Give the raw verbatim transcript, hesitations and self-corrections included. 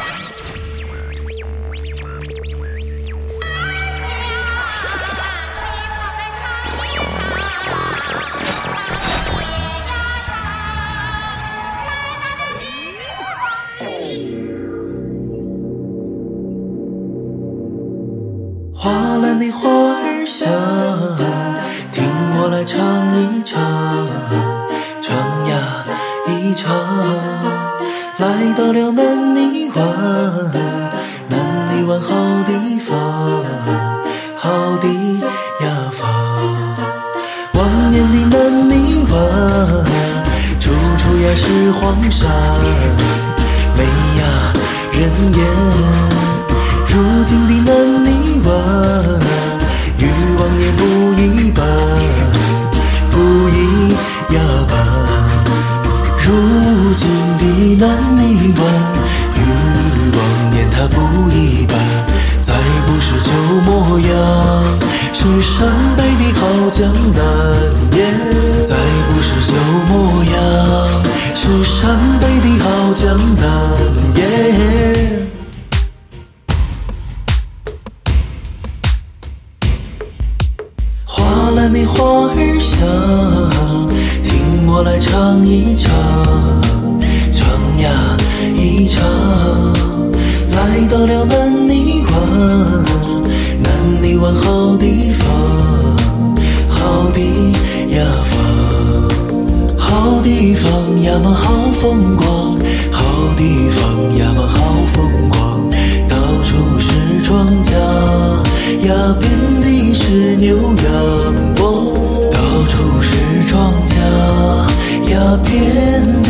花篮的花儿香，听我来唱一唱，唱呀一唱。来到了南泥湾，南泥湾好地方，好的呀方。往年的南泥湾，处处呀是黄沙，美呀人烟。如今的南泥湾，欲望也不一般，不一呀般。如今的南泥湾，与往年它不一般，再不是旧模样，是山北的好江南耶。再不是旧模样，是山北的好江南耶。花篮的花儿香，听我来唱一唱，唱呀一唱。来到了南泥湾，南泥湾好地方，好的呀方。好地方呀嘛好风光，好地方呀嘛好风光。到处是庄稼呀，遍地是牛羊光，到处是庄稼呀，遍